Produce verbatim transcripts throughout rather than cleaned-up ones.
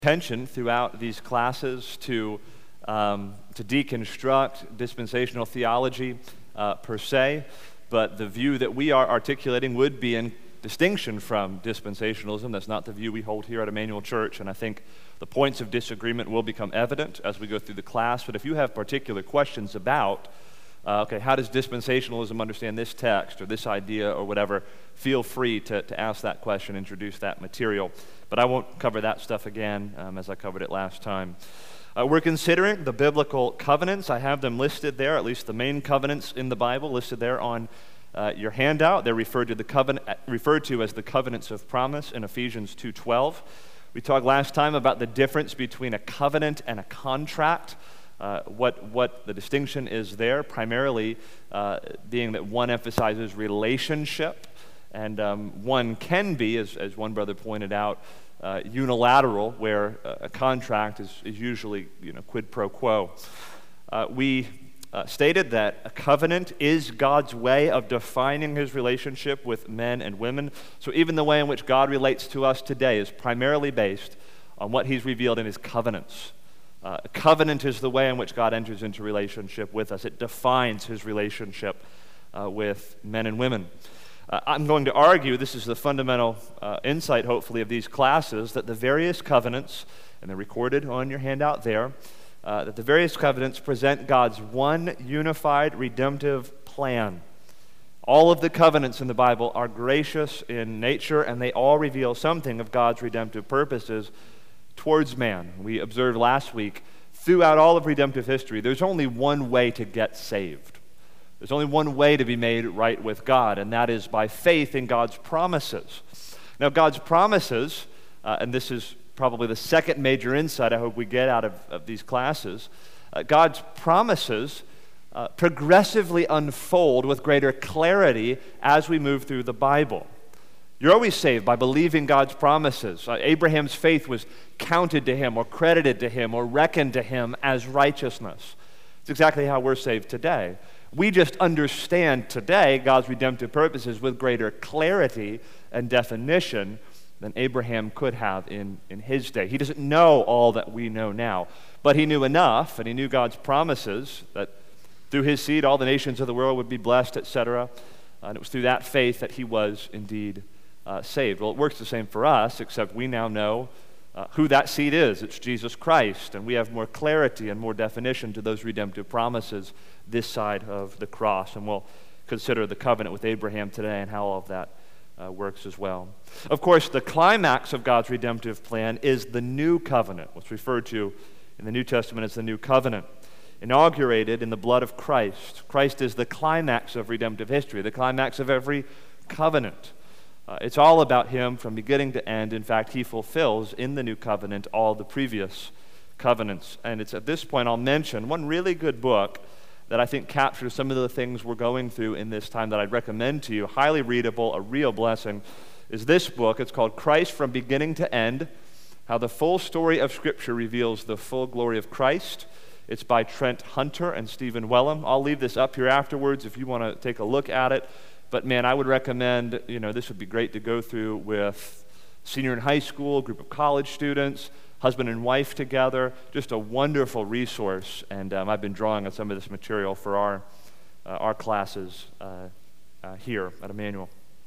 Attention throughout these classes to um, to deconstruct dispensational theology uh, per se, but the view that we are articulating would be in distinction from dispensationalism. That's not the view we hold here at Emmanuel Church, and I think the points of disagreement will become evident as we go through the class. But if you have particular questions about Uh, okay, how does dispensationalism understand this text or this idea or whatever, feel free to, to ask that question, introduce that material. But I won't cover that stuff again um, as I covered it last time. Uh, we're considering the biblical covenants. I have them listed there, at least the main covenants in the Bible listed there on uh, your handout. They're referred to the covenant referred to as the covenants of promise in Ephesians two twelve. We talked last time about the difference between a covenant and a contract. Uh, what what the distinction is there, primarily uh, being that one emphasizes relationship, and um, one can be, as, as one brother pointed out, uh, unilateral, where a contract is, is usually you know quid pro quo. Uh, we uh, stated that a covenant is God's way of defining his relationship with men and women. So even the way in which God relates to us today is primarily based on what he's revealed in his covenants. Uh, a covenant is the way in which God enters into relationship with us. It defines his relationship uh, with men and women. Uh, I'm going to argue, this is the fundamental uh, insight, hopefully, of these classes, that the various covenants, and they're recorded on your handout there, uh, that the various covenants present God's one unified redemptive plan. All of the covenants in the Bible are gracious in nature, and they all reveal something of God's redemptive purposes towards man. We observed last week, throughout all of redemptive history, there's only one way to get saved. There's only one way to be made right with God, and that is by faith in God's promises. Now, God's promises, uh, and this is probably the second major insight I hope we get out of, of these classes, uh, God's promises uh, progressively unfold with greater clarity as we move through the Bible. You're always saved by believing God's promises. Uh, Abraham's faith was counted to him or credited to him or reckoned to him as righteousness. It's exactly how we're saved today. We just understand today God's redemptive purposes with greater clarity and definition than Abraham could have in, in his day. He doesn't know all that we know now, but he knew enough, and he knew God's promises that through his seed all the nations of the world would be blessed, et cetera. And it was through that faith that he was indeed Uh, saved. Well, it works the same for us, except we now know uh, who that seed is. It's Jesus Christ, and we have more clarity and more definition to those redemptive promises this side of the cross, and we'll consider the covenant with Abraham today and how all of that uh, works as well. Of course, the climax of God's redemptive plan is the new covenant, what's referred to in the New Testament as the new covenant, inaugurated in the blood of Christ. Christ is the climax of redemptive history, the climax of every covenant. Uh, it's all about him from beginning to end. In fact, he fulfills in the new covenant all the previous covenants. And it's at this point I'll mention one really good book that I think captures some of the things we're going through in this time that I'd recommend to you. Highly readable, a real blessing, is this book. It's called Christ from Beginning to End, How the Full Story of Scripture Reveals the Full Glory of Christ. It's by Trent Hunter and Stephen Wellum. I'll leave this up here afterwards if you want to take a look at it. But man, I would recommend, you know, this would be great to go through with senior in high school, a group of college students, husband and wife together. Just a wonderful resource. And um, I've been drawing on some of this material for our uh, our classes uh, uh, here at Emmanuel.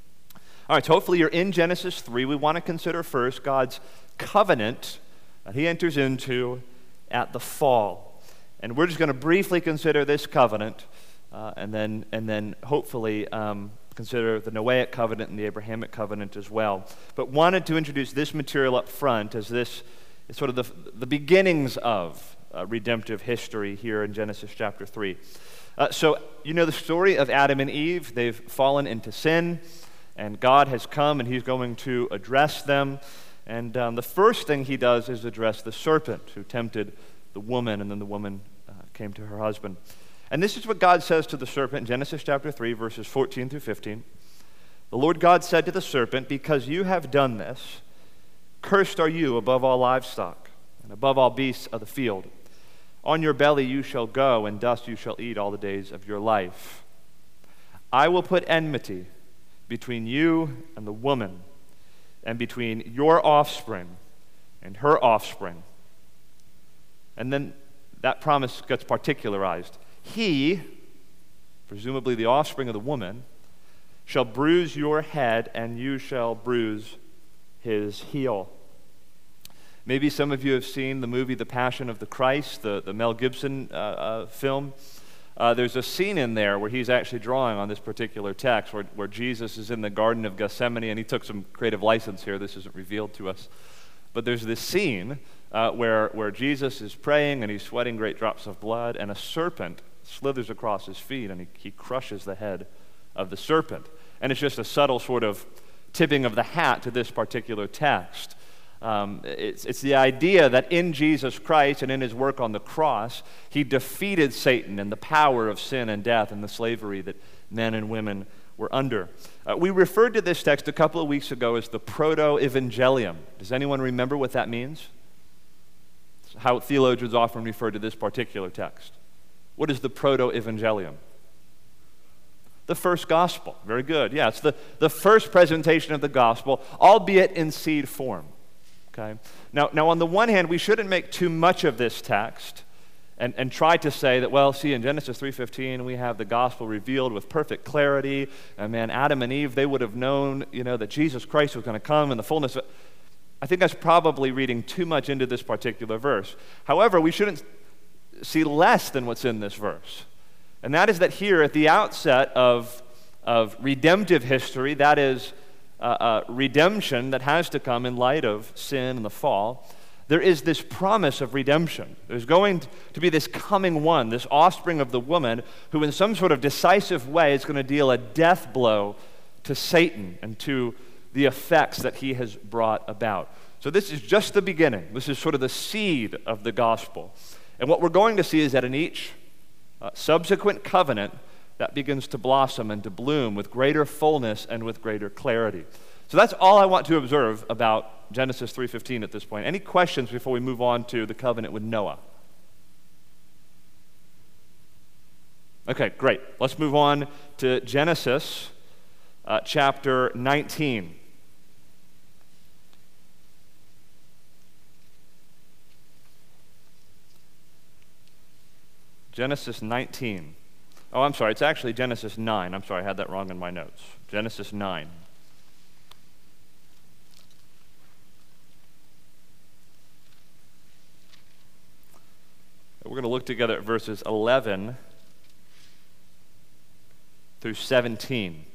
All right, so hopefully you're in Genesis three. We want to consider first God's covenant that he enters into at the fall. And we're just going to briefly consider this covenant. Uh, and then, and then hopefully um, consider the Noahic covenant and the Abrahamic covenant as well. But wanted to introduce this material up front as this is sort of the, the beginnings of uh, redemptive history here in Genesis chapter three. Uh, so you know the story of Adam and Eve. They've fallen into sin, and God has come and he's going to address them. And um, the first thing he does is address the serpent who tempted the woman, and then the woman uh, came to her husband. And this is what God says to the serpent in Genesis chapter three, verses fourteen through fifteen. The Lord God said to the serpent, "Because you have done this, cursed are you above all livestock, and above all beasts of the field. On your belly you shall go, and dust you shall eat all the days of your life. I will put enmity between you and the woman, and between your offspring and her offspring. And then that promise gets particularized. He, presumably the offspring of the woman, shall bruise your head, and you shall bruise his heel. Maybe some of you have seen the movie The Passion of the Christ, the, the Mel Gibson uh, uh, film. Uh, there's a scene in there where he's actually drawing on this particular text, where, where Jesus is in the Garden of Gethsemane, and he took some creative license here. This isn't revealed to us. But there's this scene uh, where, where Jesus is praying, and he's sweating great drops of blood, and a serpent slithers across his feet, and he, he crushes the head of the serpent. And it's just a subtle sort of tipping of the hat to this particular text. Um, it's, it's the idea that in Jesus Christ and in his work on the cross, he defeated Satan and the power of sin and death and the slavery that men and women were under. Uh, we referred to this text a couple of weeks ago as the Proto-Evangelium. Does anyone remember what that means? It's how theologians often refer to this particular text. What is the Proto-Evangelium? The first gospel. Very good. Yeah, it's the, the first presentation of the gospel, albeit in seed form. Okay. Now, now, on the one hand, we shouldn't make too much of this text and, and try to say that, well, see, in Genesis three fifteen, we have the gospel revealed with perfect clarity, and man, Adam and Eve, they would have known, you know, that Jesus Christ was going to come in the fullness of... I think that's probably reading too much into this particular verse. However, we shouldn't see less than what's in this verse. And that is that here, at the outset of, of redemptive history, that is... Uh, uh, redemption that has to come in light of sin and the fall, there is this promise of redemption. There's going to be this coming one, this offspring of the woman, who in some sort of decisive way is going to deal a death blow to Satan and to the effects that he has brought about. So this is just the beginning. This is sort of the seed of the gospel. And what we're going to see is that in each uh, subsequent covenant, that begins to blossom and to bloom with greater fullness and with greater clarity. So that's all I want to observe about Genesis three fifteen at this point. Any questions before we move on to the covenant with Noah? Okay, great. Let's move on to Genesis uh, chapter nineteen. Genesis nineteen. Oh, I'm sorry, it's actually Genesis nine. I'm sorry, I had that wrong in my notes. Genesis nine. We're going to look together at verses eleven through seventeen.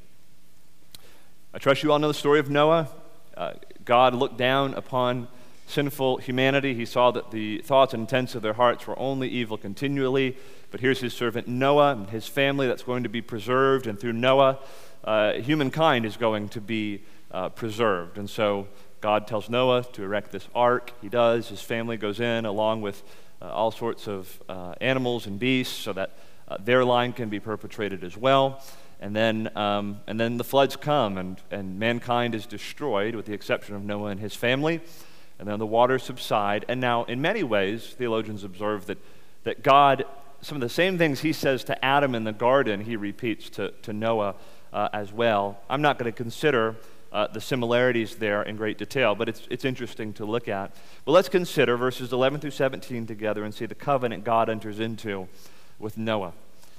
I trust you all know the story of Noah. Uh, God looked down upon sinful humanity. He saw that the thoughts and intents of their hearts were only evil continually. But here's his servant Noah and his family that's going to be preserved. And through Noah, uh, humankind is going to be uh, preserved. And so God tells Noah to erect this ark. He does. His family goes in along with uh, all sorts of uh, animals and beasts so that uh, their line can be perpetrated as well. And then, um, and then the floods come and, and mankind is destroyed with the exception of Noah and his family. And then the waters subside. And now, in many ways, theologians observe that, that God, some of the same things he says to Adam in the garden, he repeats to, to Noah uh, as well. I'm not going to consider uh, the similarities there in great detail, but it's, it's interesting to look at. But let's consider verses eleven through seventeen together and see the covenant God enters into with Noah.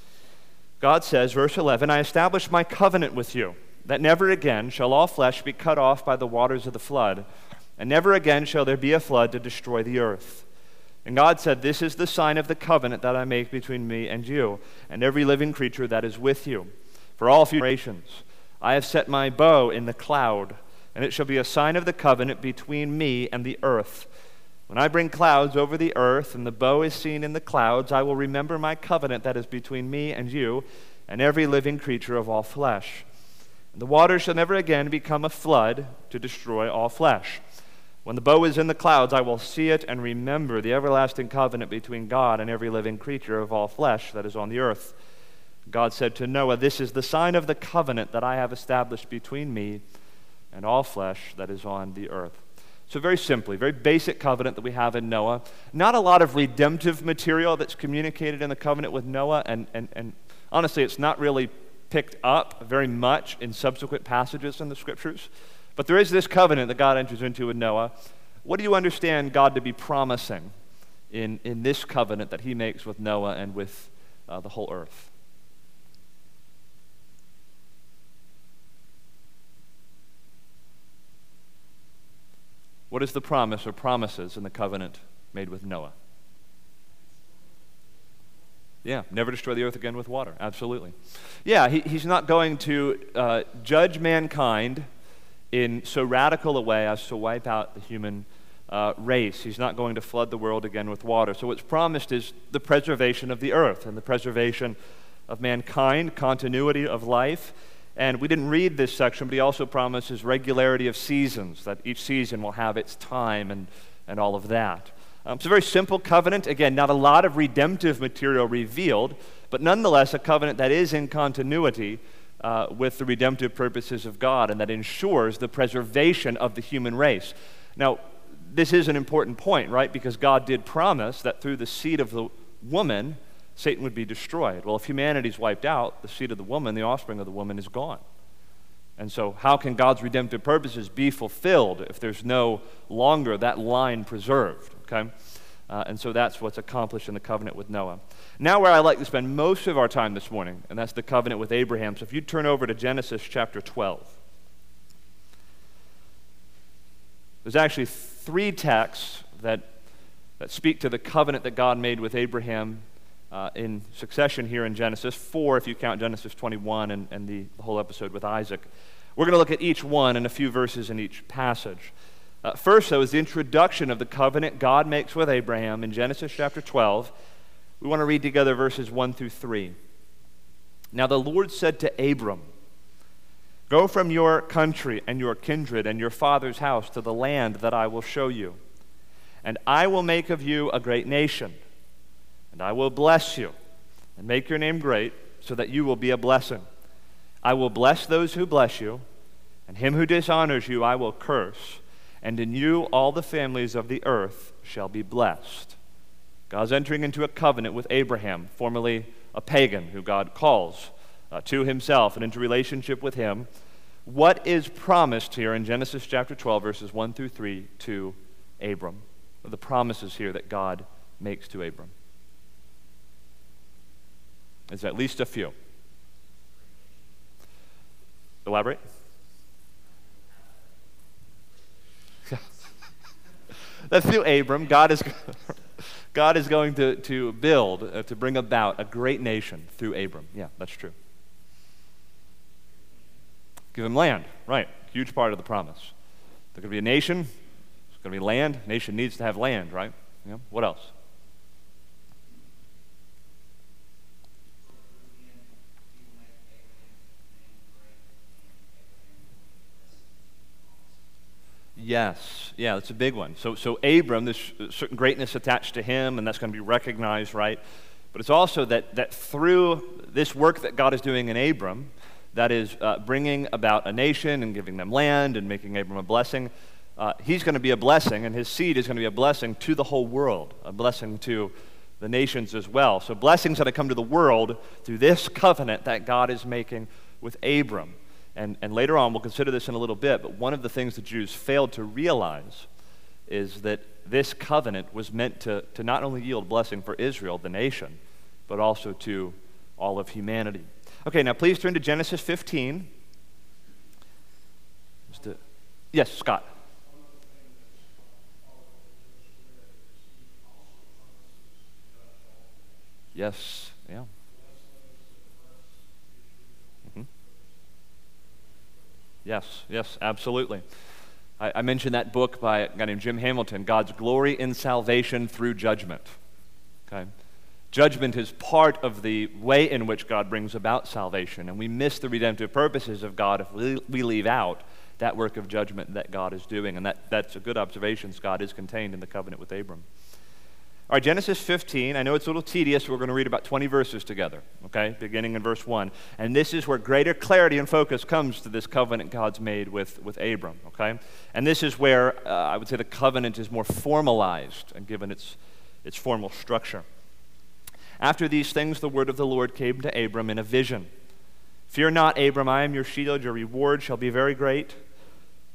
God says, verse eleven, I establish my covenant with you, that never again shall all flesh be cut off by the waters of the flood, and never again shall there be a flood to destroy the earth. And God said, this is the sign of the covenant that I make between me and you, and every living creature that is with you. For all future generations, I have set my bow in the cloud, and it shall be a sign of the covenant between me and the earth. When I bring clouds over the earth, and the bow is seen in the clouds, I will remember my covenant that is between me and you, and every living creature of all flesh. And the waters shall never again become a flood to destroy all flesh. When the bow is in the clouds, I will see it and remember the everlasting covenant between God and every living creature of all flesh that is on the earth. God said to Noah, this is the sign of the covenant that I have established between me and all flesh that is on the earth. So very simply, very basic covenant that we have in Noah. Not a lot of redemptive material that's communicated in the covenant with Noah, and, and, and honestly, it's not really picked up very much in subsequent passages in the Scriptures. But there is this covenant that God enters into with Noah. what do you understand God to be promising in, in this covenant that he makes with Noah and with uh, the whole earth? What is the promise or promises in the covenant made with Noah? Yeah, never destroy the earth again with water. Absolutely. Yeah, he, he's not going to uh, judge mankind in so radical a way as to wipe out the human uh, race. He's not going to flood the world again with water. So what's promised is the preservation of the earth and the preservation of mankind, continuity of life. And we didn't read this section, but he also promises regularity of seasons, that each season will have its time and, and all of that. Um, it's a very simple covenant. Again, not a lot of redemptive material revealed, but nonetheless a covenant that is in continuity uh, with the redemptive purposes of God and that ensures the preservation of the human race. Now, this is an important point, right? Because God did promise that through the seed of the woman, Satan would be destroyed. Well, if humanity's wiped out, the seed of the woman, the offspring of the woman, is gone. And so how can God's redemptive purposes be fulfilled if there's no longer that line preserved, okay? Uh, and so that's what's accomplished in the covenant with Noah. Now where I like to spend most of our time this morning, and that's the covenant with Abraham. So if you turn over to Genesis chapter twelve. There's actually three texts that, that speak to the covenant that God made with Abraham uh, in succession here in Genesis. Four if you count Genesis twenty-one and, and the, the whole episode with Isaac. We're going to look at each one and a few verses in each passage. Uh, first, though, is the introduction of the covenant God makes with Abraham in Genesis chapter twelve. We want to read together verses one through three. Now the Lord said to Abram, "Go from your country and your kindred and your father's house to the land that I will show you. And I will make of you a great nation. And I will bless you and make your name great so that you will be a blessing. I will bless those who bless you, and him who dishonors you I will curse. And in you all the families of the earth shall be blessed." God's entering into a covenant with Abraham, formerly a pagan, who God calls uh, to himself and into relationship with him. What is promised here in Genesis chapter twelve, verses one through three to Abram? What are the promises here that God makes to Abram? There's at least a few. Elaborate. That's through Abram. God is, God is going to, to build, uh, to bring about a great nation through Abram. Yeah, that's true. Give him land. Right. Huge part of the promise. There's going to be a nation. There's going to be land. Nation needs to have land, right? Yeah. What else? Yes, yeah, that's a big one. So, so Abram, there's certain greatness attached to him, and that's going to be recognized, right? But it's also that that through this work that God is doing in Abram, that is uh, bringing about a nation and giving them land and making Abram a blessing, uh, he's going to be a blessing, and his seed is going to be a blessing to the whole world, a blessing to the nations as well. So blessings that come to the world through this covenant that God is making with Abram. And, and later on, we'll consider this in a little bit, but one of the things the Jews failed to realize is that this covenant was meant to, to not only yield blessing for Israel, the nation, but also to all of humanity. Okay, now please turn to Genesis fifteen. Just to, yes, Scott. Yes, yeah. Yes, yes, absolutely. I, I mentioned that book by a guy named Jim Hamilton, God's Glory in Salvation Through Judgment. Okay? Judgment is part of the way in which God brings about salvation, and we miss the redemptive purposes of God if we, we leave out that work of judgment that God is doing, and that, that's a good observation. God is contained in the covenant with Abram. All right, Genesis fifteen, I know it's a little tedious, we're going to read about twenty verses together, okay, beginning in verse one. And this is where greater clarity and focus comes to this covenant God's made with, with Abram, okay? And this is where uh, I would say the covenant is more formalized and given its, its formal structure. After these things, the word of the Lord came to Abram in a vision. "Fear not, Abram, I am your shield, your reward shall be very great.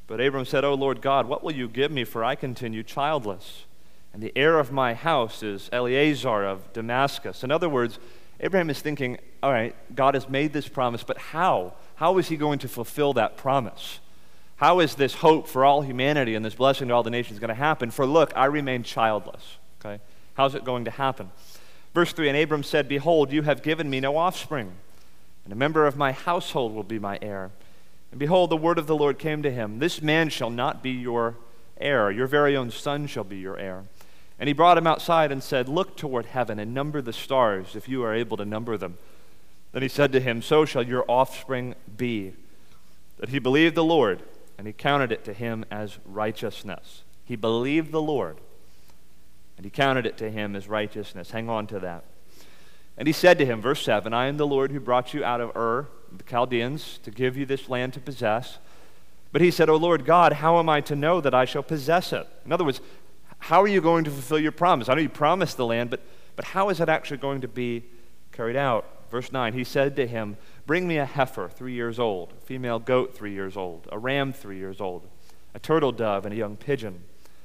But Abram said, O Lord God, what will you give me, for I continue childless? And the heir of my house is Eleazar of Damascus. In other words, Abraham is thinking, all right, God has made this promise, but how? How is he going to fulfill that promise? How is this hope for all humanity and this blessing to all the nations going to happen? For look, I remain childless. Okay? How's it going to happen? Verse three, and Abram said, Behold, you have given me no offspring, and a member of my household will be my heir. And behold, the word of the Lord came to him, This man shall not be your heir, your very own son shall be your heir. And he brought him outside and said, Look toward heaven and number the stars, if you are able to number them. Then he said to him, So shall your offspring be. That he believed the Lord, and he counted it to him as righteousness. He believed the Lord, and he counted it to him as righteousness. Hang on to that. And he said to him, verse seven, I am the Lord who brought you out of Ur, the Chaldeans, to give you this land to possess. But he said, O Lord God, how am I to know that I shall possess it? In other words, how are you going to fulfill your promise? I know you promised the land, but, but how is it actually going to be carried out? Verse nine, he said to him, Bring me a heifer three years old, a female goat three years old, a ram three years old, a turtle dove, and a young pigeon.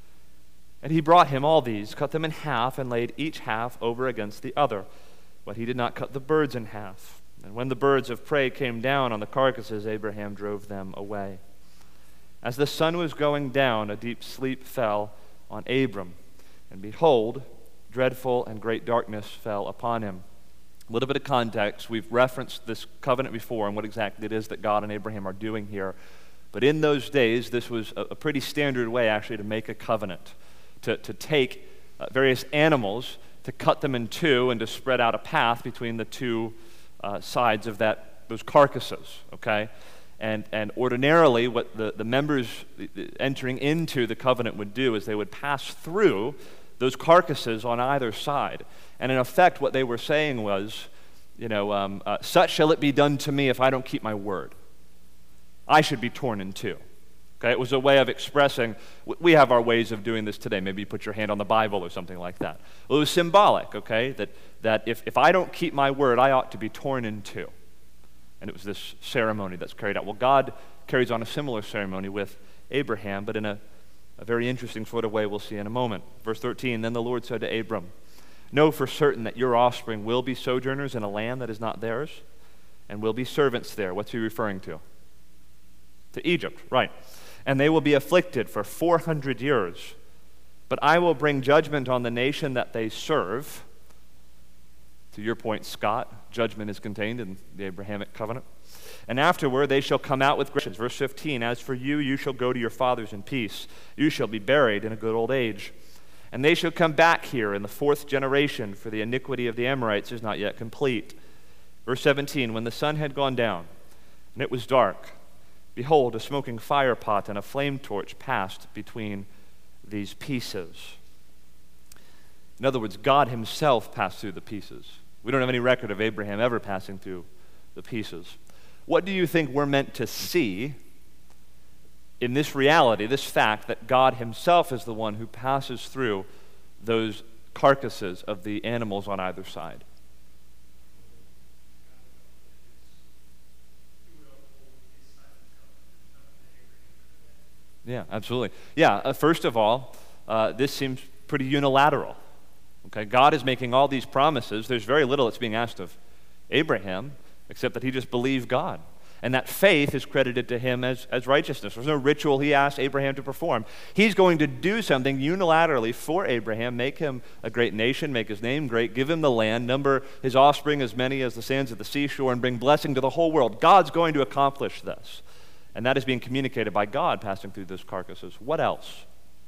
And he brought him all these, cut them in half, and laid each half over against the other. But he did not cut the birds in half. And when the birds of prey came down on the carcasses, Abraham drove them away. As the sun was going down, a deep sleep fell on Abram. And behold, dreadful and great darkness fell upon him. A little bit of context. We've referenced this covenant before and what exactly it is that God and Abraham are doing here. But in those days, this was a, a pretty standard way, actually, to make a covenant, to, to take uh, various animals, to cut them in two, and to spread out a path between the two uh, sides of that those carcasses, okay? And, and ordinarily, what the, the members entering into the covenant would do is they would pass through those carcasses on either side. And in effect, what they were saying was, you know, um, uh, such shall it be done to me if I don't keep my word. I should be torn in two. Okay, it was a way of expressing, we have our ways of doing this today. Maybe you put your hand on the Bible or something like that. Well, it was symbolic, okay, that, that if, if I don't keep my word, I ought to be torn in two. And it was this ceremony that's carried out. Well, God carries on a similar ceremony with Abraham, but in a, a very interesting sort of way we'll see in a moment. Verse thirteen, Then the Lord said to Abram, Know for certain that your offspring will be sojourners in a land that is not theirs, and will be servants there. What's he referring to? To Egypt, right. And they will be afflicted for four hundred years. But I will bring judgment on the nation that they serve. To your point, Scott, judgment is contained in the Abrahamic covenant. And afterward they shall come out with grace. Verse fifteen, As for you, you shall go to your fathers in peace. You shall be buried in a good old age. And they shall come back here in the fourth generation, for the iniquity of the Amorites is not yet complete. Verse seventeen, When the sun had gone down, and it was dark, behold, a smoking fire pot and a flame torch passed between these pieces. In other words, God himself passed through the pieces. We don't have any record of Abraham ever passing through the pieces. What do you think we're meant to see in this reality, this fact that God himself is the one who passes through those carcasses of the animals on either side? Yeah, absolutely. Yeah, uh, first of all, uh, this seems pretty unilateral. Okay, God is making all these promises. There's very little that's being asked of Abraham, except that he just believed God. And that faith is credited to him as, as righteousness. There's no ritual he asked Abraham to perform. He's going to do something unilaterally for Abraham, make him a great nation, make his name great, give him the land, number his offspring as many as the sands of the seashore, and bring blessing to the whole world. God's going to accomplish this. And that is being communicated by God passing through those carcasses. What else?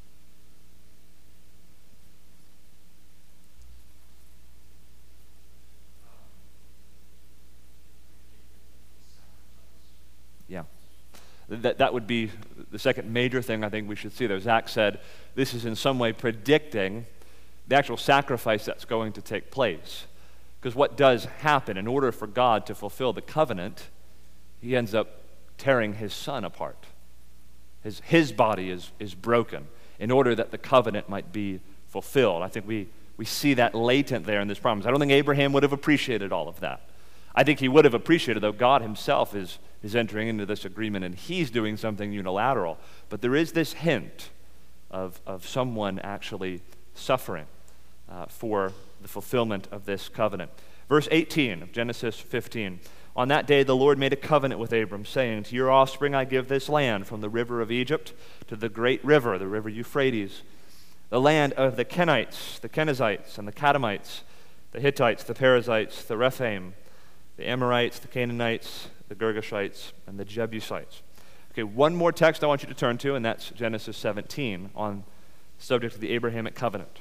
Yeah. That, that would be the second major thing I think we should see there. Zach said this is in some way predicting the actual sacrifice that's going to take place. Because what does happen, in order for God to fulfill the covenant, he ends up tearing his son apart. His, his body is, is broken in order that the covenant might be fulfilled. I think we, we see that latent there in this promise. I don't think Abraham would have appreciated all of that. I think he would have appreciated, though God himself is, is entering into this agreement and he's doing something unilateral. But there is this hint of, of someone actually suffering uh, for the fulfillment of this covenant. Verse eighteen of Genesis fifteen. On that day the Lord made a covenant with Abram, saying, to your offspring I give this land, from the river of Egypt to the great river, the river Euphrates, the land of the Kenites, the Kenizzites, and the Kadmonites, the Hittites, the Perizzites, the Rephaim, the Amorites, the Canaanites, the Girgashites, and the Jebusites. Okay, one more text I want you to turn to, and that's Genesis seventeen on the subject of the Abrahamic covenant.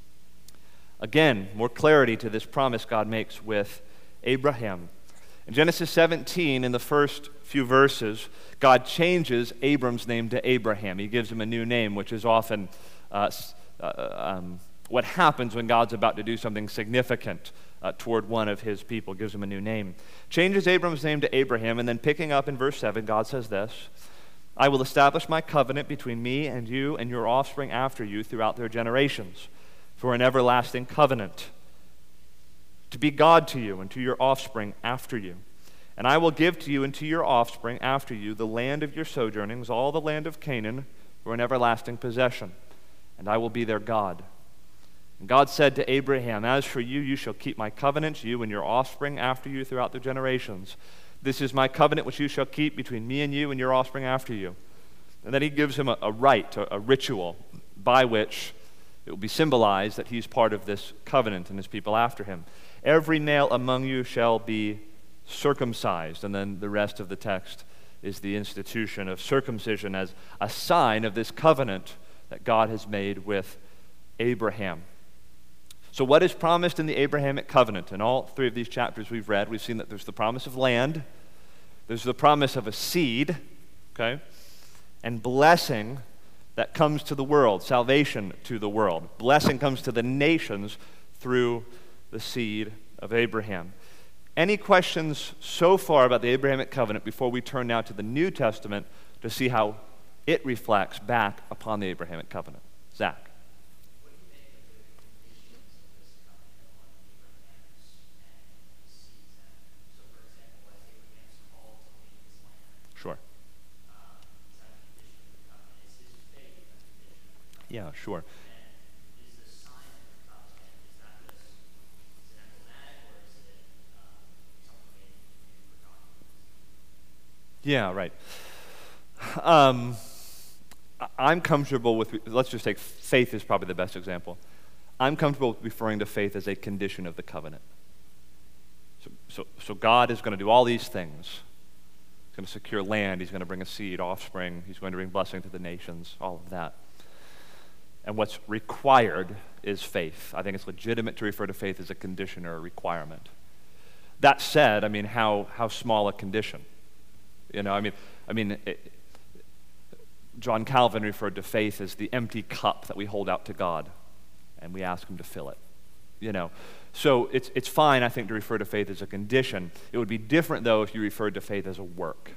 Again, more clarity to this promise God makes with Abraham. In Genesis seventeen, in the first few verses, God changes Abram's name to Abraham. He gives him a new name, which is often uh, uh, um, what happens when God's about to do something significant uh, toward one of his people. Gives him a new name. Changes Abram's name to Abraham, and then picking up in verse seven, God says this, I will establish my covenant between me and you and your offspring after you throughout their generations, for an everlasting covenant, to be God to you and to your offspring after you. And I will give to you and to your offspring after you the land of your sojournings, all the land of Canaan, for an everlasting possession, and I will be their God. And God said to Abraham, as for you, you shall keep my covenant, you and your offspring after you throughout the generations. This is my covenant which you shall keep between me and you and your offspring after you. And then he gives him a, a rite, a, a ritual, by which it will be symbolized that he's part of this covenant and his people after him. Every male among you shall be circumcised. And then the rest of the text is the institution of circumcision as a sign of this covenant that God has made with Abraham. So what is promised in the Abrahamic covenant? In all three of these chapters we've read, we've seen that there's the promise of land, there's the promise of a seed, okay, and blessing that comes to the world, salvation to the world. Blessing comes to the nations through the seed of Abraham. Any questions so far about the Abrahamic covenant before we turn now to the New Testament to see how it reflects back upon the Abrahamic covenant? Zach? What do you make of the conditions of this covenant on Abraham's and his seeds? So, for example, as Abraham's called to leave his land, Sure. um, is that a condition of the covenant? Is his faith a condition of the covenant? Yeah, sure. And is the sign of the covenant, is that just is it emblematic, or is it um, something made for documents? Yeah, right. Um, I- I'm comfortable with, let's just take faith is probably the best example. I'm comfortable with referring to faith as a condition of the covenant. So, so, so God is going to do all these things. He's going to secure land. He's going to bring a seed, offspring. He's going to bring blessing to the nations, all of that. And what's required is faith. I think it's legitimate to refer to faith as a condition or a requirement. That said, I mean, how, how small a condition? You know, I mean, I mean, it, John Calvin referred to faith as the empty cup that we hold out to God, and we ask him to fill it. You know, so it's it's fine, I think, to refer to faith as a condition. It would be different, though, if you referred to faith as a work,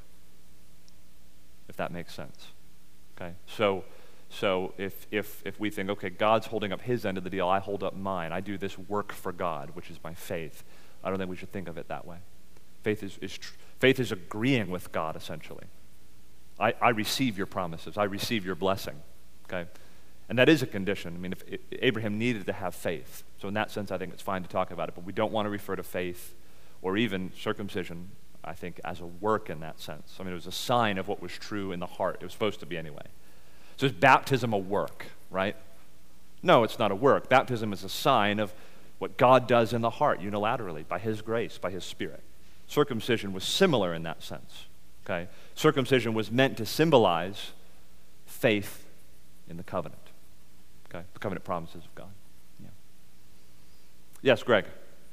if that makes sense. Okay, so so if if if we think, okay, God's holding up his end of the deal, I hold up mine. I do this work for God, which is my faith. I don't think we should think of it that way. Faith is is tr- faith is agreeing with God, essentially. I, I receive your promises. I receive your blessing, okay? And that is a condition. I mean, if, if Abraham needed to have faith. So in that sense, I think it's fine to talk about it. But we don't want to refer to faith or even circumcision, I think, as a work in that sense. I mean, it was a sign of what was true in the heart. It was supposed to be anyway. So is baptism a work, right? No, it's not a work. Baptism is a sign of what God does in the heart unilaterally by his grace, by his Spirit. Circumcision was similar in that sense. Okay? Circumcision was meant to symbolize faith in the covenant. Okay? The covenant promises of God. Yeah. Yes, Greg.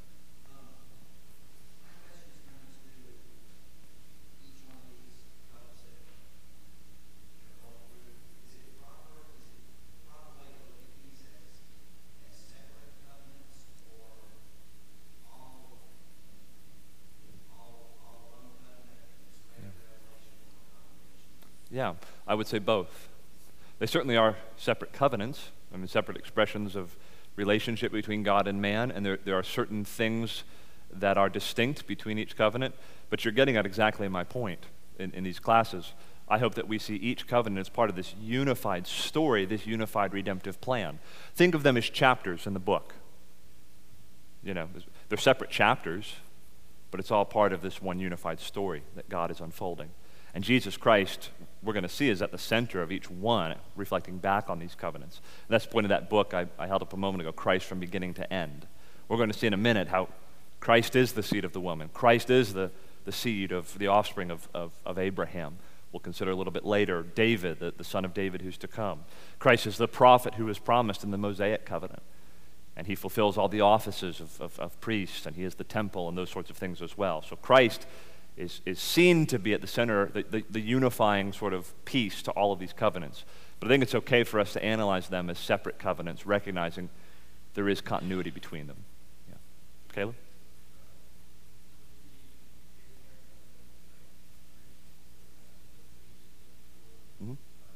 Yeah, I would say both. They certainly are separate covenants, I mean, separate expressions of relationship between God and man, and there, there are certain things that are distinct between each covenant, but you're getting at exactly my point. in, in these classes, I hope that we see each covenant as part of this unified story, this unified redemptive plan. Think of them as chapters in the book. You know, they're separate chapters, but it's all part of this one unified story that God is unfolding. And Jesus Christ, we're going to see, is at the center of each one, reflecting back on these covenants. And that's the point of that book I, I held up a moment ago, Christ from Beginning to End. We're going to see in a minute how Christ is the seed of the woman. Christ is the, the seed of the offspring of, of, of Abraham. We'll consider a little bit later David, the, the son of David who's to come. Christ is the prophet who is promised in the Mosaic covenant. And he fulfills all the offices of, of, of priests, and he is the temple and those sorts of things as well. So Christ is, is seen to be at the center, the, the, the unifying sort of piece to all of these covenants. But I think it's okay for us to analyze them as separate covenants, recognizing there is continuity between them. Yeah. Caleb? Mm-hmm.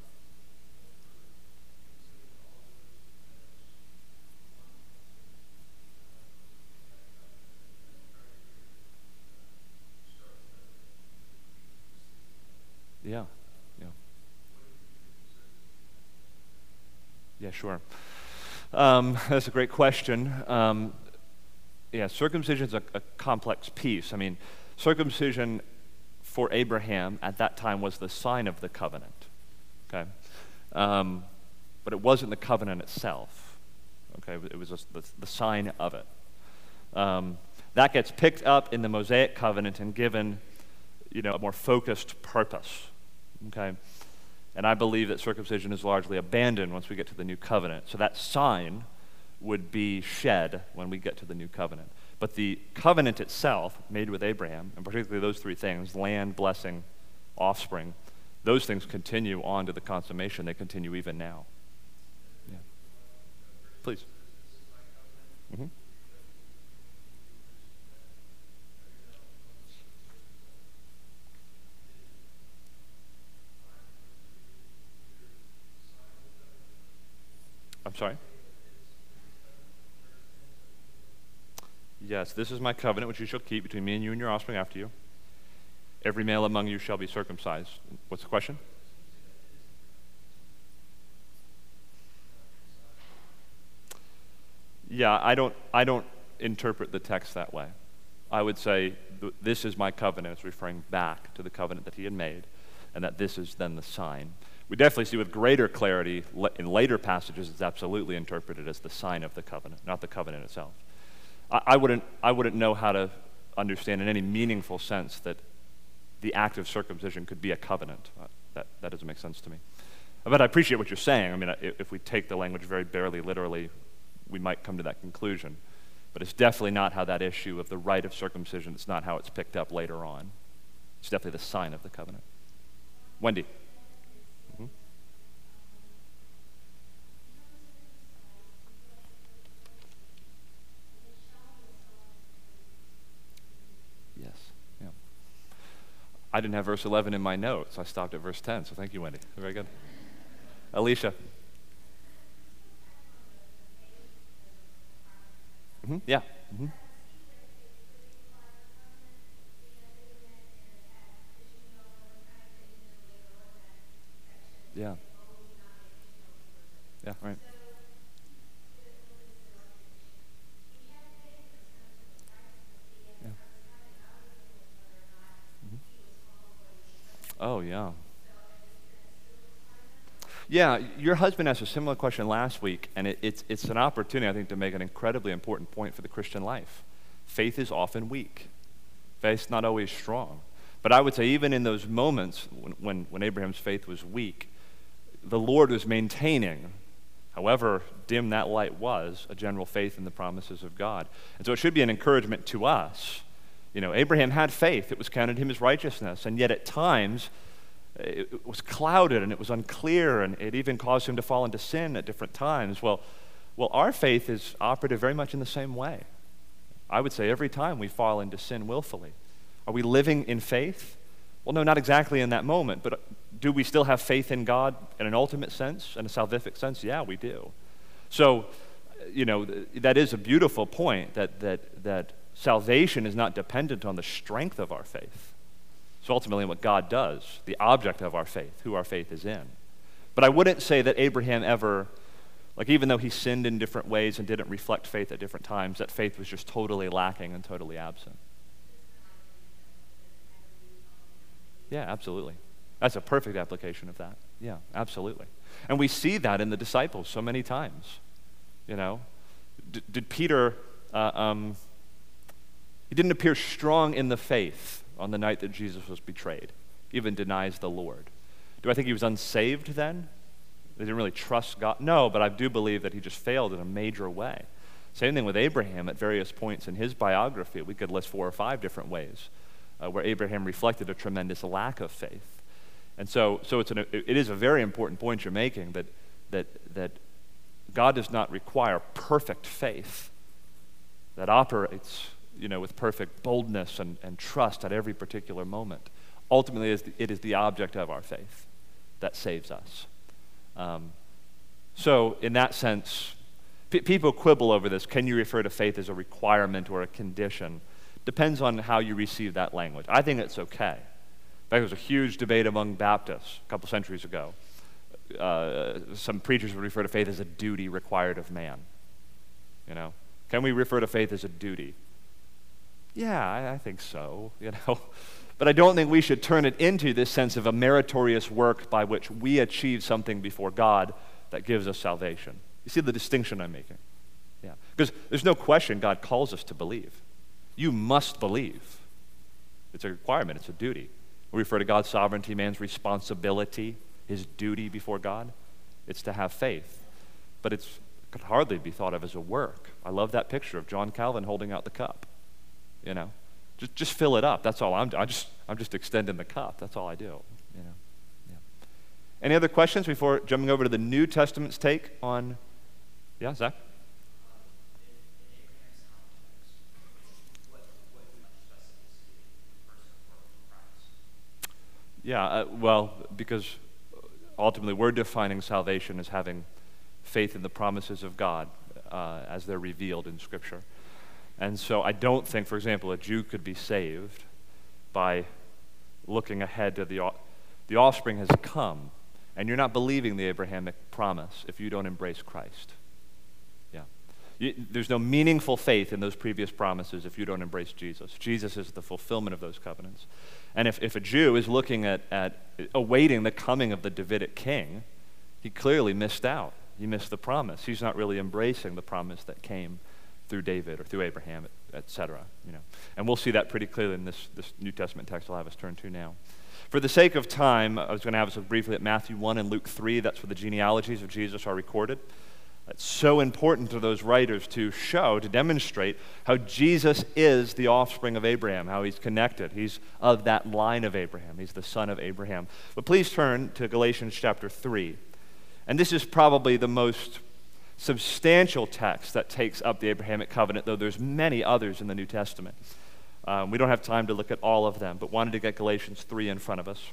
Yeah, yeah. Yeah, sure. Um, that's a great question. Um, yeah, circumcision is a, a complex piece. I mean, circumcision for Abraham at that time was the sign of the covenant, okay? Um, but it wasn't the covenant itself, okay? It was just the, the sign of it. Um, that gets picked up in the Mosaic covenant and given, you know, a more focused purpose. Okay, and I believe that circumcision is largely abandoned once we get to the new covenant. So that sign would be shed when we get to the new covenant. But the covenant itself, made with Abraham, and particularly those three things, land, blessing, offspring, those things continue on to the consummation. They continue even now. Yeah. Please. Mm-hmm. I'm sorry? Yes, this is my covenant which you shall keep between me and you and your offspring after you. Every male among you shall be circumcised. What's the question? Yeah, I don't I don't interpret the text that way. I would say th- this is my covenant. It's referring back to the covenant that he had made, and that this is then the sign. We definitely see with greater clarity in later passages it's absolutely interpreted as the sign of the covenant, not the covenant itself. I, I wouldn't I wouldn't know how to understand in any meaningful sense that the act of circumcision could be a covenant. Uh, that, that doesn't make sense to me. But I appreciate what you're saying. I mean, if, if we take the language very barely literally, we might come to that conclusion. But it's definitely not how that issue of the rite of circumcision, it's not how it's picked up later on. It's definitely the sign of the covenant. Wendy. Mm-hmm. Yes. Yeah. I didn't have verse eleven in my notes. I stopped at verse ten, so thank you, Wendy. Very good. Alicia. Mm-hmm. Yeah. Mm-hmm. Yeah. Yeah, right. Yeah. Mm-hmm. Oh, yeah. Yeah, your husband asked a similar question last week, and it, it's, it's an opportunity, I think, to make an incredibly important point for the Christian life. Faith is often weak. Faith's not always strong. But I would say even in those moments when, when, when Abraham's faith was weak, the Lord was maintaining, however dim that light was, a general faith in the promises of God. And so it should be an encouragement to us. You know, Abraham had faith. It was counted him as righteousness. And yet at times, it was clouded and it was unclear, and it even caused him to fall into sin at different times. Well, well, our faith is operative very much in the same way. I would say every time we fall into sin willfully. Are we living in faith? Well, no, not exactly in that moment, but do we still have faith in God in an ultimate sense, in a salvific sense? Yeah, we do. So, you know, that is a beautiful point, that that that salvation is not dependent on the strength of our faith. It's ultimately what God does, the object of our faith, who our faith is in. But I wouldn't say that Abraham ever, like even though he sinned in different ways and didn't reflect faith at different times, that faith was just totally lacking and totally absent. Yeah, absolutely. That's a perfect application of that. Yeah, absolutely. And we see that in the disciples so many times. You know, D- did Peter, uh, um, he didn't appear strong in the faith on the night that Jesus was betrayed, even denies the Lord. Do I think he was unsaved then? They didn't really trust God? No, but I do believe that he just failed in a major way. Same thing with Abraham at various points in his biography. We could list four or five different ways uh, where Abraham reflected a tremendous lack of faith. And so, so it's an, it is a very important point you're making that that that God does not require perfect faith that operates, you know, with perfect boldness and, and trust at every particular moment. Ultimately, it is the, it is the object of our faith that saves us. Um, so, in that sense, p- people quibble over this. Can you refer to faith as a requirement or a condition? Depends on how you receive that language. I think it's okay. In fact, there was a huge debate among Baptists a couple centuries ago. Uh, some preachers would refer to faith as a duty required of man. You know, can we refer to faith as a duty? Yeah, I, I think so. You know, but I don't think we should turn it into this sense of a meritorious work by which we achieve something before God that gives us salvation. You see the distinction I'm making? Yeah, because there's no question God calls us to believe. You must believe. It's a requirement. It's a duty. We refer to God's sovereignty, man's responsibility, his duty before God. It's to have faith. But it's, it could hardly be thought of as a work. I love that picture of John Calvin holding out the cup. You know, just just fill it up. That's all I'm doing. I just I'm just extending the cup. That's all I do. You know. Yeah. Any other questions before jumping over to the New Testament's take on? Yeah, Zach. Yeah, uh, well, because ultimately we're defining salvation as having faith in the promises of God uh, as they're revealed in Scripture. And so I don't think, for example, a Jew could be saved by looking ahead to the, the offspring has come, and you're not believing the Abrahamic promise if you don't embrace Christ. Yeah. You, there's no meaningful faith in those previous promises if you don't embrace Jesus. Jesus is the fulfillment of those covenants. And if, if a Jew is looking at, at awaiting the coming of the Davidic king, he clearly missed out. He missed the promise. He's not really embracing the promise that came through David or through Abraham, et cetera. You know. And we'll see that pretty clearly in this, this New Testament text I'll have us turn to now. For the sake of time, I was going to have us look briefly at Matthew one and Luke three. That's where the genealogies of Jesus are recorded. It's so important to those writers to show, to demonstrate how Jesus is the offspring of Abraham, how he's connected. He's of that line of Abraham. He's the son of Abraham. But please turn to Galatians chapter three. And this is probably the most substantial text that takes up the Abrahamic covenant, though there's many others in the New Testament. Um, we don't have time to look at all of them, but wanted to get Galatians three in front of us.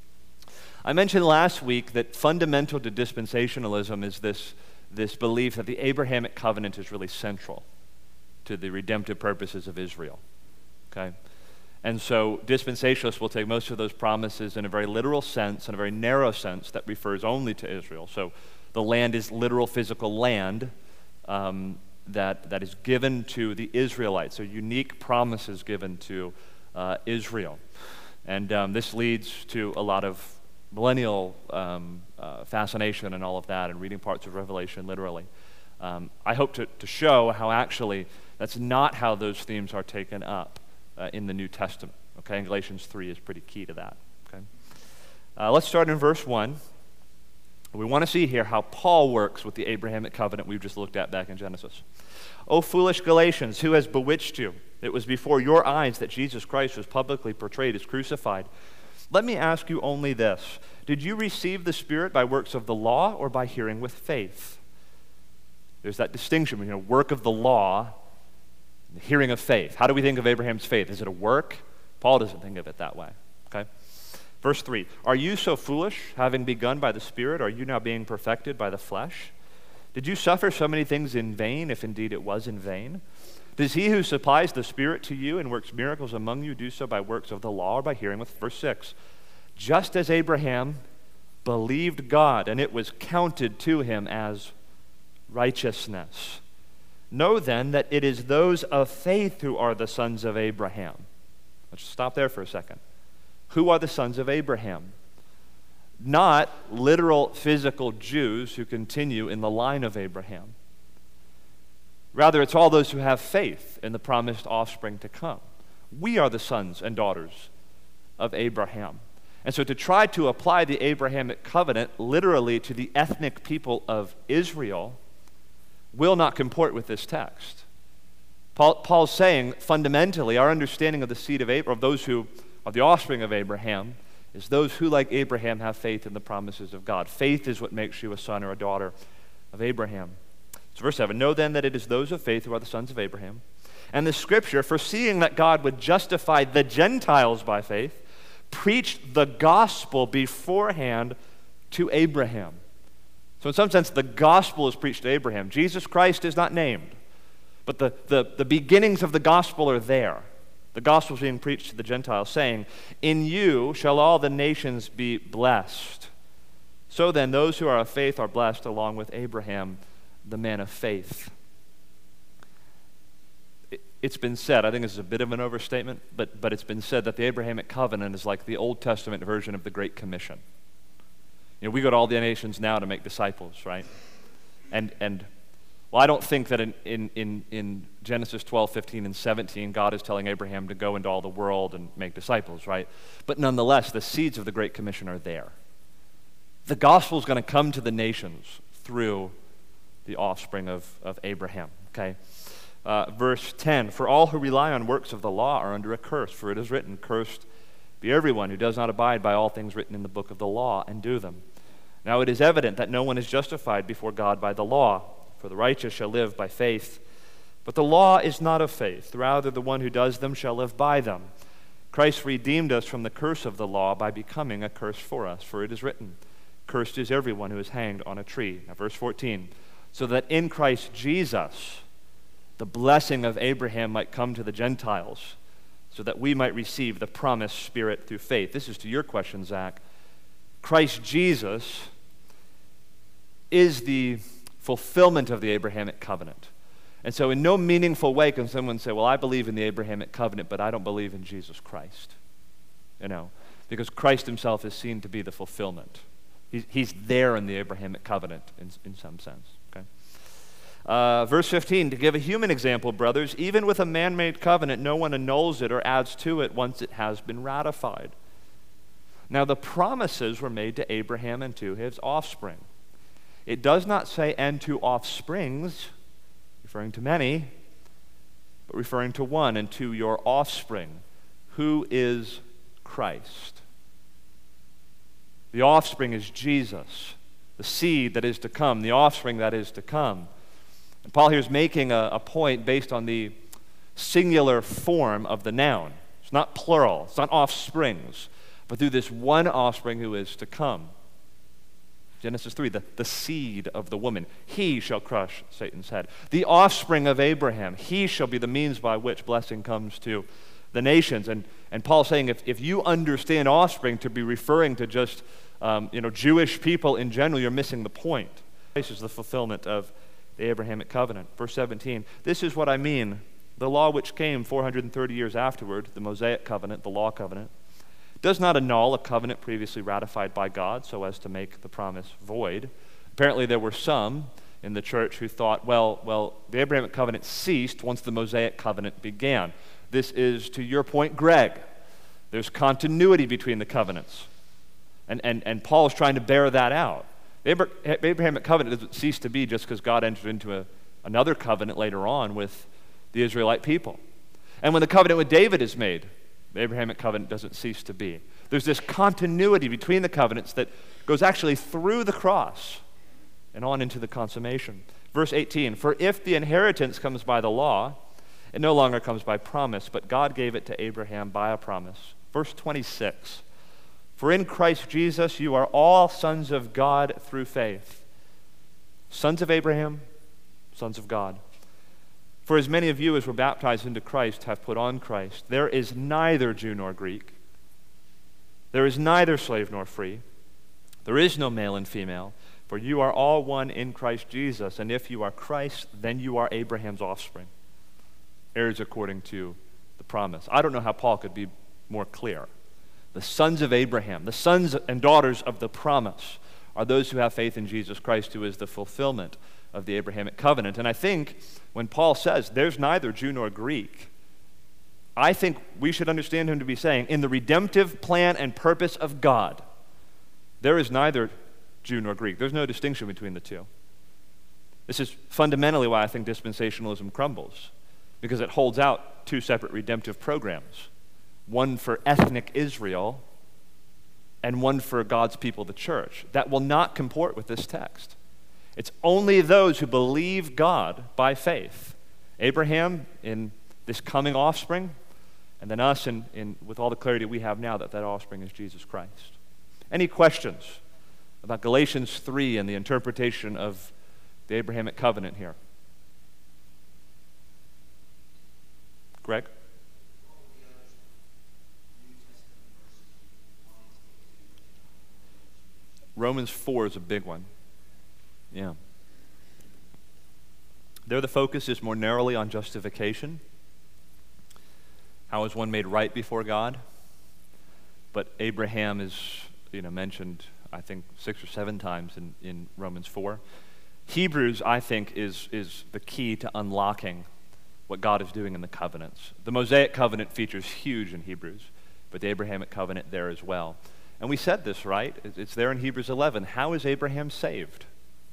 I mentioned last week that fundamental to dispensationalism is this this belief that the Abrahamic covenant is really central to the redemptive purposes of Israel, okay? And so dispensationalists will take most of those promises in a very literal sense, in a very narrow sense that refers only to Israel. So the land is literal physical land um, that, that is given to the Israelites. So unique promises given to uh, Israel. And um, this leads to a lot of millennial um, uh, fascination and all of that, and reading parts of Revelation literally. Um, I hope to, to show how actually that's not how those themes are taken up uh, in the New Testament. Okay, and Galatians three is pretty key to that. Okay, uh, let's start in verse one. We want to see here how Paul works with the Abrahamic covenant we've just looked at back in Genesis. O foolish Galatians, who has bewitched you? It was before your eyes that Jesus Christ was publicly portrayed as crucified. Let me ask you only this. Did you receive the Spirit by works of the law or by hearing with faith? There's that distinction between a work of the law and the hearing of faith. How do we think of Abraham's faith? Is it a work? Paul doesn't think of it that way. Okay. Verse three, are you so foolish, having begun by the Spirit, are you now being perfected by the flesh? Did you suffer so many things in vain, if indeed it was in vain? Does he who supplies the Spirit to you and works miracles among you do so by works of the law or by hearing with? Verse six, just as Abraham believed God, and it was counted to him as righteousness. Know then that it is those of faith who are the sons of Abraham. Let's stop there for a second. Who are the sons of Abraham? Not literal physical Jews who continue in the line of Abraham. Rather, it's all those who have faith in the promised offspring to come. We are the sons and daughters of Abraham. And so to try to apply the Abrahamic covenant literally to the ethnic people of Israel will not comport with this text. Paul, Paul's saying, fundamentally, our understanding of the seed of Abraham, of those who are the offspring of Abraham, is those who, like Abraham, have faith in the promises of God. Faith is what makes you a son or a daughter of Abraham. So verse seven, know then that it is those of faith who are the sons of Abraham. And the scripture, foreseeing that God would justify the Gentiles by faith, preached the gospel beforehand to Abraham. So in some sense, the gospel is preached to Abraham. Jesus Christ is not named, but the, the, the beginnings of the gospel are there. The gospel is being preached to the Gentiles, saying, in you shall all the nations be blessed. So then, those who are of faith are blessed along with Abraham, the man of faith. It's been said, I think this is a bit of an overstatement, but, but it's been said that the Abrahamic covenant is like the Old Testament version of the Great Commission. You know, we go to all the nations now to make disciples, right? And, and well, I don't think that in, in, in, in Genesis twelve, fifteen, and seventeen, God is telling Abraham to go into all the world and make disciples, right? But nonetheless, the seeds of the Great Commission are there. The gospel is going to come to the nations through the offspring of, of Abraham, okay? Uh, verse ten, for all who rely on works of the law are under a curse, for it is written, cursed be everyone who does not abide by all things written in the book of the law and do them. Now it is evident that no one is justified before God by the law, for the righteous shall live by faith. But the law is not of faith, rather the one who does them shall live by them. Christ redeemed us from the curse of the law by becoming a curse for us, for it is written, cursed is everyone who is hanged on a tree. Now verse fourteen, so that in Christ Jesus the blessing of Abraham might come to the Gentiles, so that we might receive the promised Spirit through faith. This is to your question, Zach. Christ Jesus is the fulfillment of the Abrahamic covenant. And so in no meaningful way can someone say, well, I believe in the Abrahamic covenant, but I don't believe in Jesus Christ. You know, because Christ himself is seen to be the fulfillment. He's, he's there in the Abrahamic covenant in, in some sense. Okay. Uh, verse fifteen, to give a human example, brothers, even with a man-made covenant, no one annuls it or adds to it once it has been ratified. Now the promises were made to Abraham and to his offspring. It does not say, and to offsprings, referring to many, but referring to one, and to your offspring, who is Christ. The offspring is Jesus, the seed that is to come, the offspring that is to come. And Paul here is making a, a point based on the singular form of the noun. It's not plural, it's not offsprings, but through this one offspring who is to come. Genesis three, the, the seed of the woman. He shall crush Satan's head. The offspring of Abraham. He shall be the means by which blessing comes to the nations. And, and Paul's saying if, if you understand offspring to be referring to just um, you know, Jewish people in general, you're missing the point. This is the fulfillment of the Abrahamic covenant. Verse seventeen, this is what I mean. The law which came four hundred thirty years afterward, the Mosaic covenant, the law covenant, does not annul a covenant previously ratified by God so as to make the promise void. Apparently there were some in the church who thought, well, well, the Abrahamic covenant ceased once the Mosaic covenant began. This is, to your point, Greg. There's continuity between the covenants. And, and, and Paul is trying to bear that out. The Abrahamic covenant doesn't cease to be just because God entered into a, another covenant later on with the Israelite people. And when the covenant with David is made, the Abrahamic covenant doesn't cease to be. There's this continuity between the covenants that goes actually through the cross and on into the consummation. Verse eighteen, for if the inheritance comes by the law, it no longer comes by promise, but God gave it to Abraham by a promise. Verse twenty-six, for in Christ Jesus you are all sons of God through faith. Sons of Abraham, sons of God. For as many of you as were baptized into Christ have put on Christ. There is neither Jew nor Greek. There is neither slave nor free. There is no male and female, for you are all one in Christ Jesus. And if you are Christ, then you are Abraham's offspring, heirs according to the promise. I don't know how Paul could be more clear. The sons of Abraham, the sons and daughters of the promise, are those who have faith in Jesus Christ, who is the fulfillment of the Abrahamic covenant. And I think when Paul says there's neither Jew nor Greek, I think we should understand him to be saying, in the redemptive plan and purpose of God, there is neither Jew nor Greek. There's no distinction between the two. This is fundamentally why I think dispensationalism crumbles, because it holds out two separate redemptive programs, one for ethnic Israel and one for God's people, the church. That will not comport with this text. It's only those who believe God by faith, Abraham in this coming offspring, and then us in, in with all the clarity we have now that that offspring is Jesus Christ. Any questions about Galatians three and the interpretation of the Abrahamic covenant here? Greg? Romans four is a big one. Yeah. There the focus is more narrowly on justification. How is one made right before God? But Abraham is, you know, mentioned, I think, six or seven times in, in Romans four. Hebrews, I think, is, is the key to unlocking what God is doing in the covenants. The Mosaic covenant features huge in Hebrews, but the Abrahamic covenant there as well. And we said this, right? It's there in Hebrews eleven. How is Abraham saved?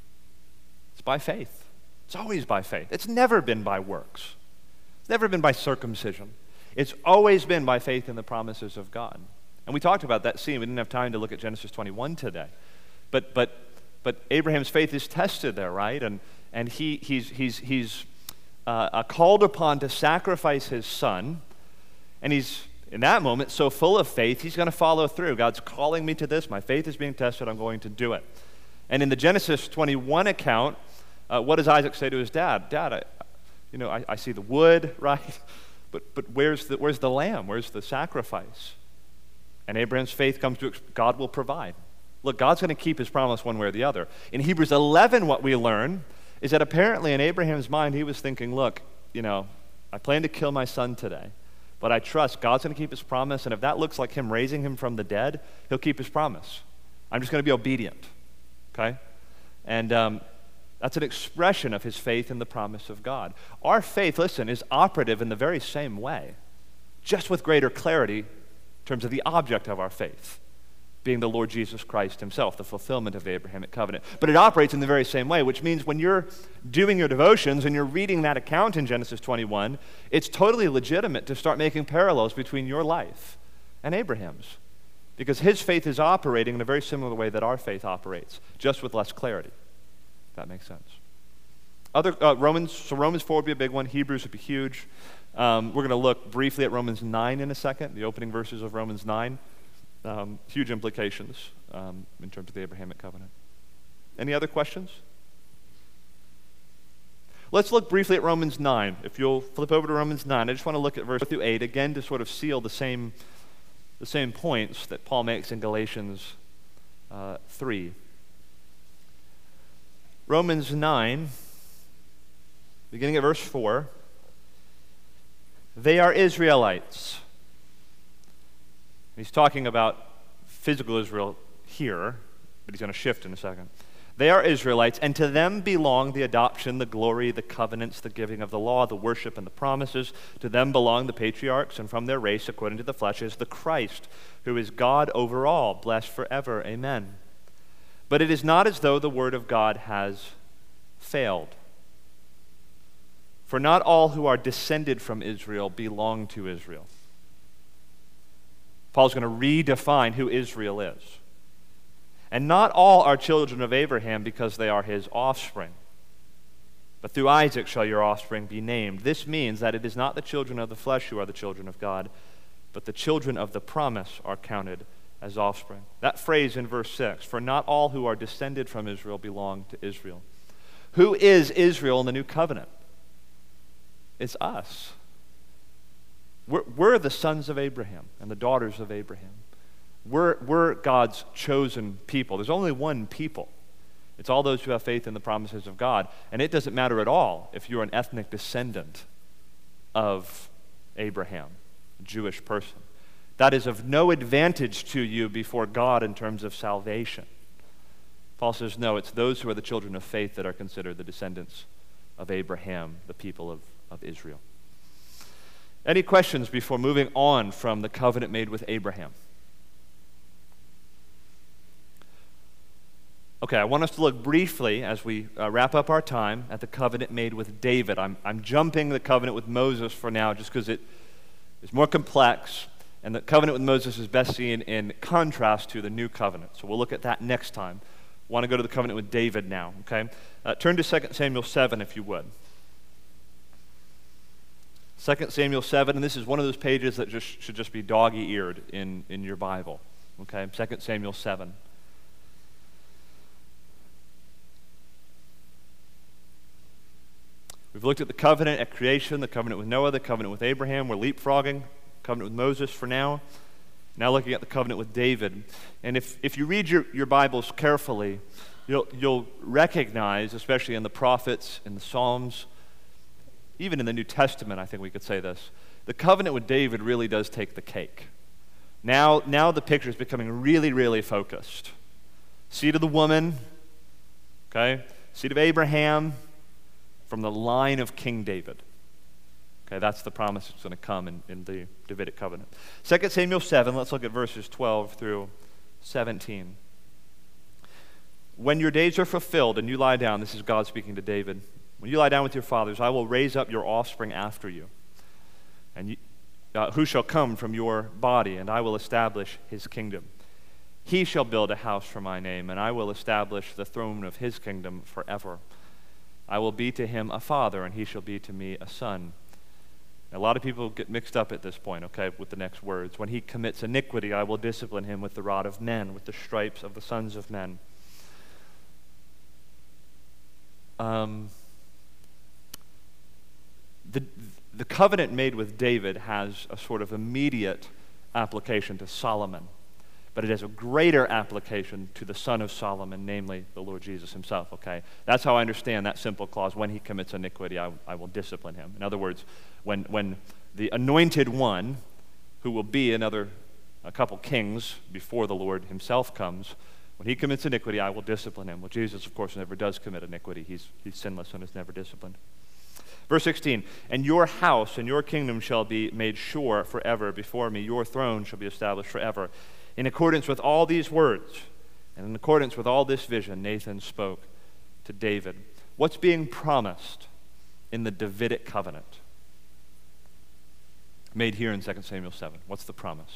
It's by faith. It's always by faith. It's never been by works. It's never been by circumcision. It's always been by faith in the promises of God. And we talked about that scene. We didn't have time to look at Genesis twenty-one today. But but but Abraham's faith is tested there, right? And and he he's he's he's uh, called upon to sacrifice his son, and he's in that moment so full of faith, he's going to follow through. God's calling me to this. My faith is being tested. I'm going to do it. And in the Genesis twenty-one account, uh, what does Isaac say to his dad? Dad, I, you know, I, I see the wood, right? But but where's the where's the lamb? Where's the sacrifice? And Abraham's faith comes to God will provide. Look, God's going to keep his promise one way or the other. In Hebrews eleven, what we learn is that apparently in Abraham's mind, he was thinking, look, you know, I plan to kill my son today, but I trust God's going to keep his promise, and if that looks like him raising him from the dead, he'll keep his promise. I'm just going to be obedient, okay? And um, that's an expression of his faith in the promise of God. Our faith, listen, is operative in the very same way, just with greater clarity in terms of the object of our faith, being the Lord Jesus Christ himself, the fulfillment of the Abrahamic covenant. But it operates in the very same way, which means when you're doing your devotions and you're reading that account in Genesis twenty-one, it's totally legitimate to start making parallels between your life and Abraham's, because his faith is operating in a very similar way that our faith operates, just with less clarity. If that makes sense. Other uh, Romans, so Romans four would be a big one. Hebrews would be huge. Um, we're going to look briefly at Romans nine in a second, the opening verses of Romans nine. Um, huge implications um, in terms of the Abrahamic covenant. Any other questions? Let's look briefly at Romans nine. If you'll flip over to Romans nine, I just want to look at verse through eight again to sort of seal the same, the same points that Paul makes in Galatians uh, three. Romans nine, beginning at verse four. They are Israelites. He's talking about physical Israel here, but he's going to shift in a second. They are Israelites, and to them belong the adoption, the glory, the covenants, the giving of the law, the worship, and the promises. To them belong the patriarchs, and from their race, according to the flesh, is the Christ, who is God over all, blessed forever. Amen. But it is not as though the word of God has failed. For not all who are descended from Israel belong to Israel. Paul's going to redefine who Israel is. And not all are children of Abraham because they are his offspring. But through Isaac shall your offspring be named. This means that it is not the children of the flesh who are the children of God, but the children of the promise are counted as offspring. That phrase in verse six, for not all who are descended from Israel belong to Israel. Who is Israel in the new covenant? It's us. We're, we're the sons of Abraham and the daughters of Abraham. We're, we're God's chosen people. There's only one people. It's all those who have faith in the promises of God. And it doesn't matter at all if you're an ethnic descendant of Abraham, a Jewish person. That is of no advantage to you before God in terms of salvation. Paul says, no, it's those who are the children of faith that are considered the descendants of Abraham, the people of, of Israel. Any questions before moving on from the covenant made with Abraham? Okay, I want us to look briefly as we uh, wrap up our time at the covenant made with David. I'm, I'm jumping the covenant with Moses for now just because it is more complex, and the covenant with Moses is best seen in contrast to the new covenant. So we'll look at that next time. I want to go to the covenant with David now, okay? Uh, turn to Second Samuel seven if you would. Second Samuel seven, and this is one of those pages that just should just be dog-eared in, in your Bible, okay? Second Samuel seven. We've looked at the covenant at creation, the covenant with Noah, the covenant with Abraham. We're leapfrogging, covenant with Moses for now. Now looking at the covenant with David. And if, if you read your, your Bibles carefully, you'll, you'll recognize, especially in the prophets, in the Psalms, even in the New Testament, I think we could say this, the covenant with David really does take the cake. Now, now the picture is becoming really, really focused. Seed of the woman, okay? Seed of Abraham, from the line of King David. Okay, that's the promise that's going to come in, in the Davidic covenant. Second Samuel seven, let's look at verses twelve through seventeen. When your days are fulfilled and you lie down, this is God speaking to David, when you lie down with your fathers, I will raise up your offspring after you, and you, uh, who shall come from your body, and I will establish his kingdom. He shall build a house for my name, and I will establish the throne of his kingdom forever. I will be to him a father, and he shall be to me a son. Now, a lot of people get mixed up at this point, okay, with the next words. When he commits iniquity, I will discipline him with the rod of men, with the stripes of the sons of men. Um, the, the covenant made with David has a sort of immediate application to Solomon, but it has a greater application to the son of Solomon, namely the Lord Jesus himself, okay? That's how I understand that simple clause, when he commits iniquity, I, I will discipline him. In other words, when, when the anointed one, who will be another, a couple kings before the Lord himself comes, when he commits iniquity, I will discipline him. Well, Jesus, of course, never does commit iniquity. He's, he's sinless and is never disciplined. Verse sixteen, and your house and your kingdom shall be made sure forever before me. Your throne shall be established forever. In accordance with all these words, and in accordance with all this vision, Nathan spoke to David. What's being promised in the Davidic covenant? Made here in Second Samuel seven. What's the promise?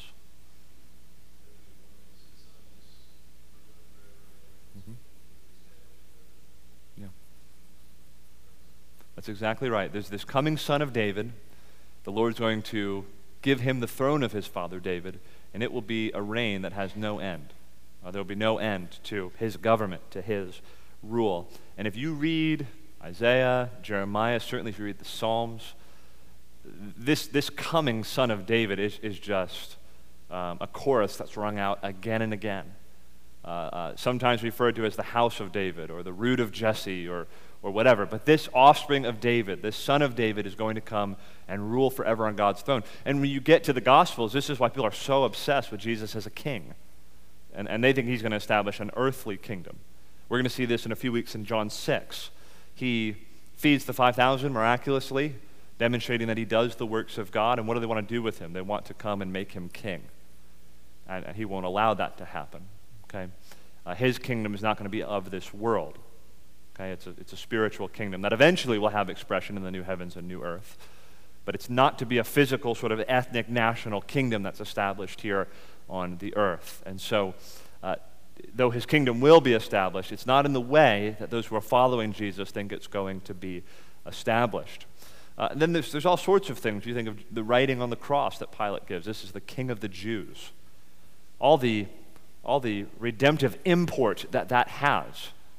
Mm-hmm. Yeah. That's exactly right. There's this coming son of David. The Lord's going to give him the throne of his father David, and it will be a reign that has no end. Uh, there will be no end to his government, to his rule. And if you read Isaiah, Jeremiah, certainly if you read the Psalms, this, this coming son of David is, is just um, a chorus that's rung out again and again. Uh, uh, sometimes referred to as the house of David or the root of Jesse or, or whatever. But this offspring of David, this son of David, is going to come and rule forever on God's throne. And when you get to the Gospels, this is why people are so obsessed with Jesus as a king. And, and they think he's going to establish an earthly kingdom. We're going to see this in a few weeks in John six. He feeds the five thousand miraculously, demonstrating that he does the works of God. And what do they want to do with him? They want to come and make him king. And, and he won't allow that to happen. Okay? Uh, his kingdom is not going to be of this world. Okay? It's a, it's a spiritual kingdom that eventually will have expression in the new heavens and new earth. But it's not to be a physical sort of ethnic national kingdom that's established here on the earth. And so, uh, though his kingdom will be established, it's not in the way that those who are following Jesus think it's going to be established. Uh, and then there's, there's all sorts of things. You think of the writing on the cross that Pilate gives. This is the King of the Jews. All the, all the redemptive import that that has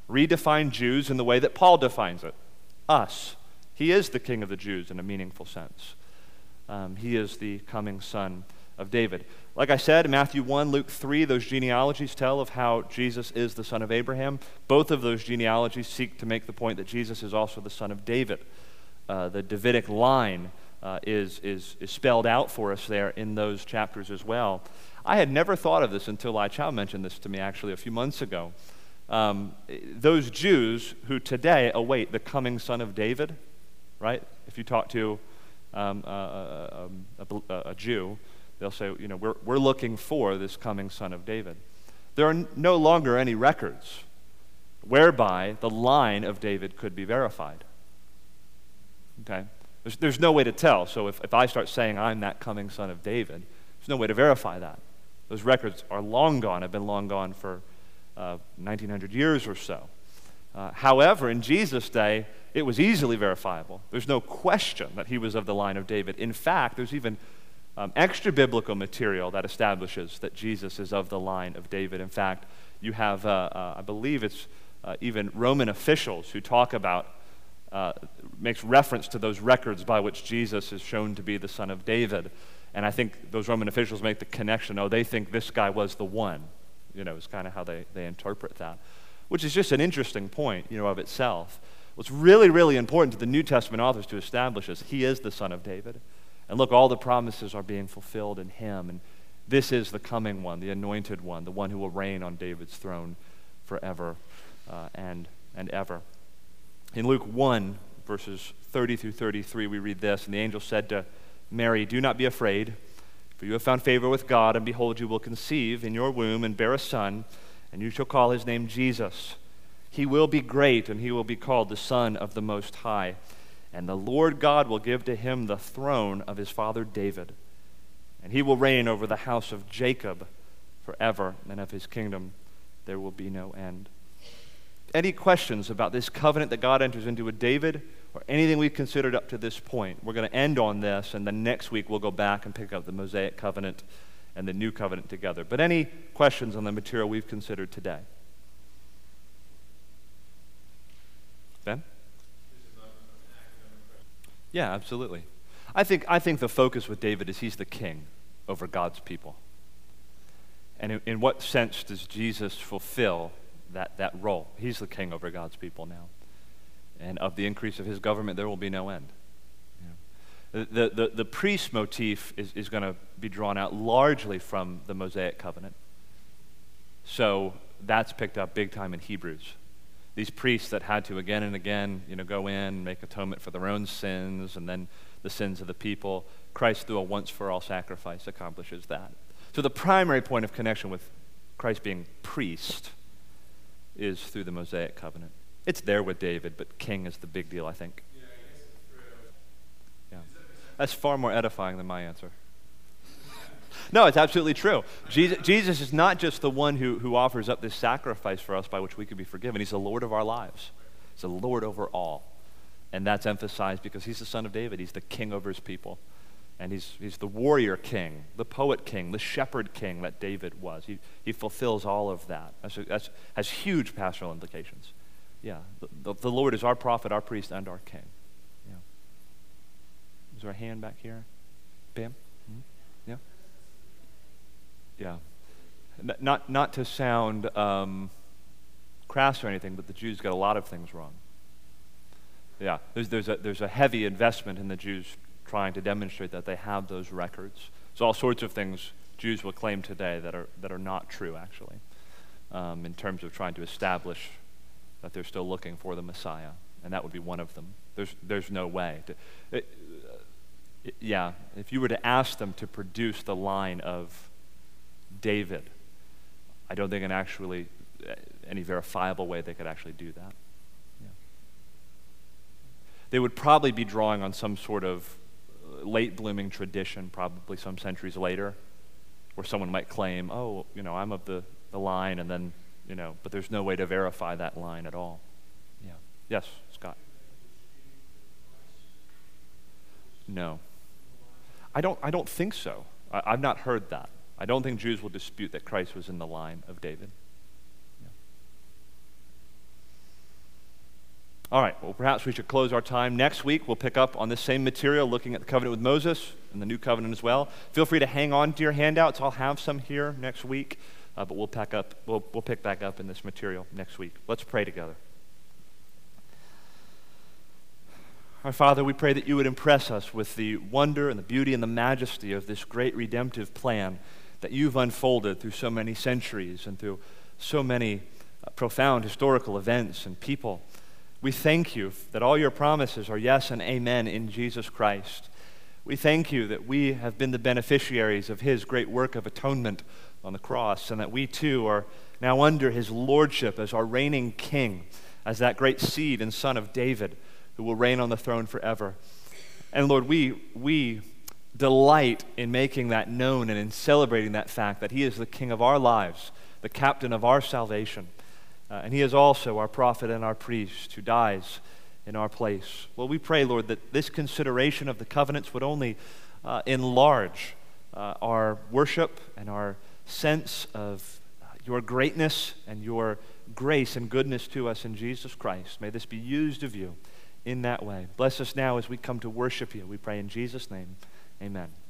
redefine Jews in the way that Paul defines it, us. He is the King of the Jews in a meaningful sense. Um, he is the coming Son of David. Like I said, Matthew one, Luke three, those genealogies tell of how Jesus is the son of Abraham. Both of those genealogies seek to make the point that Jesus is also the son of David. Uh, the Davidic line uh, is, is, is spelled out for us there in those chapters as well. I had never thought of this until Lai Chao mentioned this to me actually a few months ago. Um, those Jews who today await the coming son of David, right? If you talk to um, a, a, a, a Jew, they'll say, you know, we're, we're looking for this coming son of David. There are no longer any records whereby the line of David could be verified. Okay? There's, there's no way to tell. So if, if I start saying I'm that coming son of David, there's no way to verify that. Those records are long gone, have been long gone for uh, nineteen hundred years or so. Uh, however, in Jesus' day, it was easily verifiable. There's no question that he was of the line of David. In fact, there's even um, extra biblical material that establishes that Jesus is of the line of David. In fact, you have, uh, uh, I believe it's uh, even Roman officials who talk about, uh, makes reference to those records by which Jesus is shown to be the son of David. And I think those Roman officials make the connection, oh, they think this guy was the one. You know, it's kind of how they, they interpret that, which is just an interesting point, you know, of itself. What's really, really important to the New Testament authors to establish is he is the son of David. And look, all the promises are being fulfilled in him. And this is the coming one, the anointed one, the one who will reign on David's throne forever uh, and, and ever. In Luke one, verses thirty through thirty-three, we read this, and the angel said to Mary, "Do not be afraid, for you have found favor with God, and behold, you will conceive in your womb and bear a son, and you shall call his name Jesus. He will be great, and he will be called the Son of the Most High. And the Lord God will give to him the throne of his father David, and he will reign over the house of Jacob forever, and of his kingdom there will be no end." Any questions about this covenant that God enters into with David, or anything we've considered up to this point? We're going to end on this, and then next week we'll go back and pick up the Mosaic covenant and the new covenant together. But any questions on the material we've considered today? Ben? Yeah, absolutely. I think, I think the focus with David is he's the king over God's people. And in, in what sense does Jesus fulfill that, that role? He's the king over God's people now. And of the increase of his government, there will be no end. Yeah. The, the, the priest motif is, is going to be drawn out largely from the Mosaic covenant. So that's picked up big time in Hebrews. These priests that had to again and again, you know, go in and make atonement for their own sins and then the sins of the people. Christ, through a once-for-all sacrifice, accomplishes that. So the primary point of connection with Christ being priest is through the Mosaic covenant. It's there with David, but king is the big deal, I think. Yeah, I guess it's true. Yeah. That's far more edifying than my answer. No, it's absolutely true. Jesus, Jesus is not just the one who, who offers up this sacrifice for us by which we could be forgiven. He's the Lord of our lives. He's the Lord over all. And that's emphasized because he's the son of David. He's the king over his people. And he's, he's the warrior king, the poet king, the shepherd king that David was. He, he fulfills all of that. That's, that's has huge pastoral implications. Yeah, the, the, the Lord is our prophet, our priest, and our king. Yeah. Is there a hand back here? Bam? Mm-hmm. Yeah? Yeah. N- not, not to sound um, crass or anything, but the Jews got a lot of things wrong. Yeah, there's, there's, a, there's a heavy investment in the Jews trying to demonstrate that they have those records. There's all sorts of things Jews will claim today that are, that are not true, actually, um, in terms of trying to establish that they're still looking for the Messiah, and that would be one of them. There's, there's no way. To, it, it, yeah, if you were to ask them to produce the line of David, I don't think in actually any verifiable way they could actually do that. Yeah. They would probably be drawing on some sort of late blooming tradition, probably some centuries later, where someone might claim, oh, you know, I'm of the, the line, and then, you know, but there's no way to verify that line at all. Yeah. Yes, Scott. No. I don't I don't think so. I, I've not heard that. I don't think Jews will dispute that Christ was in the line of David. Yeah. All right, well, perhaps we should close our time. Next week, we'll pick up on this same material, looking at the covenant with Moses and the new covenant as well. Feel free to hang on to your handouts. I'll have some here next week, uh, but we'll pack up. We'll, we'll pick back up in this material next week. Let's pray together. Our Father, we pray that you would impress us with the wonder and the beauty and the majesty of this great redemptive plan that you've unfolded through so many centuries and through so many uh, profound historical events and people. We thank you that all your promises are yes and amen in Jesus Christ. We thank you that we have been the beneficiaries of his great work of atonement on the cross, and that we too are now under his lordship as our reigning king, as that great seed and son of David who will reign on the throne forever. And Lord, we, we delight in making that known and in celebrating that fact that he is the king of our lives, the captain of our salvation. Uh, and he is also our prophet and our priest who dies in our place. Well, we pray, Lord, that this consideration of the covenants would only uh, enlarge uh, our worship and our sense of uh, your greatness and your grace and goodness to us in Jesus Christ. May this be used of you in that way. Bless us now as we come to worship you. We pray in Jesus' name. Amen.